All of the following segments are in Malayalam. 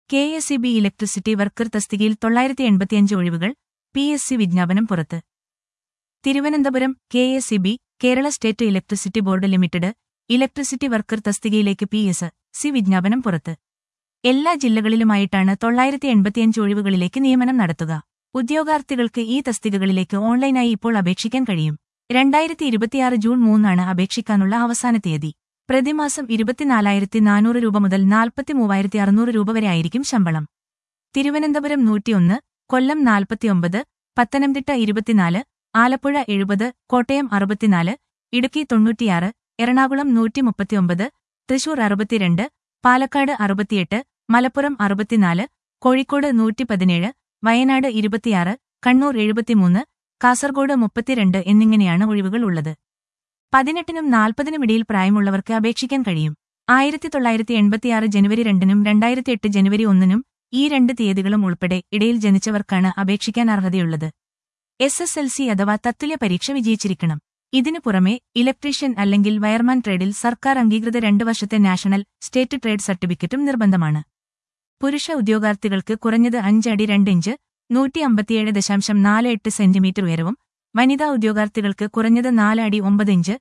കെ.എസ്.ഇ.ബി. ഇലക്ട്രിസിറ്റി വർക്കർ തസ്തികയിൽ 985 ഒഴിവുകൾ, പി.എസ്.സി. വിജ്ഞാപനം പുറത്ത്. Thiruvananthapuram KSEB. Kerala state electricity board limited electricity worker തസ്തികയിലേക്ക് പി.എസ്.സി. വിജ്ഞാപനം പുറത്ത്. എല്ലാ ജില്ലകളിലുമായിട്ടാണ് 985 ഒഴിവുകളിലേക്ക് നിയമനം നടത്തുക. ഉദ്യോഗാർത്ഥികൾക്ക് ഈ തസ്തികകളിലേക്ക് ഓൺലൈനായി ഇപ്പോൾ അപേക്ഷിക്കാൻ കഴിയും. 2026 ജൂൺ 3 അപേക്ഷിക്കാനുള്ള അവസാന തീയതി. പ്രതിമാസം 24,400 രൂപ മുതൽ 43,600 രൂപ വരെ ആയിരിക്കും ശമ്പളം. തിരുവനന്തപുരം 101, കൊല്ലം 49, പത്തനംതിട്ട 24, ആലപ്പുഴ 70, കോട്ടയം 64, ഇടുക്കി 96, എറണാകുളം 139, തൃശൂർ 62, പാലക്കാട് 68, മലപ്പുറം 64, കോഴിക്കോട് 117, വയനാട് 26, കണ്ണൂർ 73, കാസർഗോഡ് 32 എന്നിങ്ങനെയാണ് ഒഴിവുകൾ ഉള്ളത്. 18നും 40നും ഇടയിൽ പ്രായമുള്ളവർക്ക് അപേക്ഷിക്കാൻ കഴിയും. 1986 ജനുവരി 2 2008 ജനുവരി 1 ഈ 2 തീയതികളും ഉൾപ്പെടെ ഇടയിൽ ജനിച്ചവർക്കാണ് അപേക്ഷിക്കാൻ അർഹതയുള്ളത്. SSLC അഥവാ തത്തുല്യ പരീക്ഷ വിജയിച്ചിരിക്കണം. ഇതിനു പുറമെ ഇലക്ട്രീഷ്യൻ അല്ലെങ്കിൽ വയർമാൻ ട്രേഡിൽ സർക്കാർ അംഗീകൃത 2 വർഷത്തെ നാഷണൽ, സ്റ്റേറ്റ് ട്രേഡ് സർട്ടിഫിക്കറ്റും നിർബന്ധമാണ്. പുരുഷ ഉദ്യോഗാർത്ഥികൾക്ക് കുറഞ്ഞത് 5 അടി 2 ഇഞ്ച് 157.48 സെന്റിമീറ്റർ ഉയരവും, വനിതാ ഉദ്യോഗാർത്ഥികൾക്ക് കുറഞ്ഞത് 4 അടി 9 ഇഞ്ച്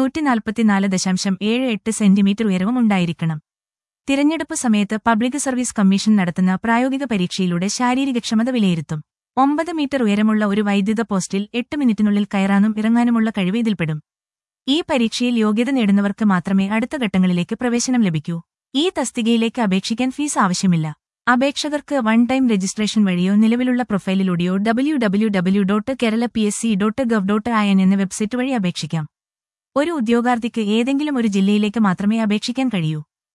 144.78 സെന്റിമീറ്റർ ഉയരവും ഉണ്ടായിരിക്കണം. തിരഞ്ഞെടുപ്പ് സമയത്ത് പബ്ലിക് സർവീസ് കമ്മീഷൻ നടത്തുന്ന പ്രായോഗിക പരീക്ഷയിലൂടെ ശാരീരികക്ഷമത വിലയിരുത്തും. 9 മീറ്റർ ഉയരമുള്ള ഒരു വൈദ്യുത പോസ്റ്റിൽ 8 മിനിറ്റിനുള്ളിൽ കയറാനും ഇറങ്ങാനുമുള്ള കഴിവ് ഇതിൽപ്പെടും. ഈ പരീക്ഷയിൽ യോഗ്യത നേടുന്നവർക്ക് മാത്രമേ അടുത്ത ഘട്ടങ്ങളിലേക്ക് പ്രവേശനം ലഭിക്കൂ. ഈ തസ്തികയിലേക്ക് അപേക്ഷിക്കാൻ ഫീസ് ആവശ്യമില്ല. അപേക്ഷകർക്ക് വൺ ടൈം രജിസ്ട്രേഷൻ വഴിയോ നിലവിലുള്ള പ്രൊഫൈലിലൂടെയോ www.keralapsc.gov.in എന്ന വെബ്സൈറ്റ് വഴി അപേക്ഷിക്കാം. ഒരു ഉദ്യോഗാർത്ഥിക്ക് ഏതെങ്കിലും ഒരു ജില്ലയിലേക്ക് മാത്രമേ അപേക്ഷിക്കാൻ കഴിയൂ.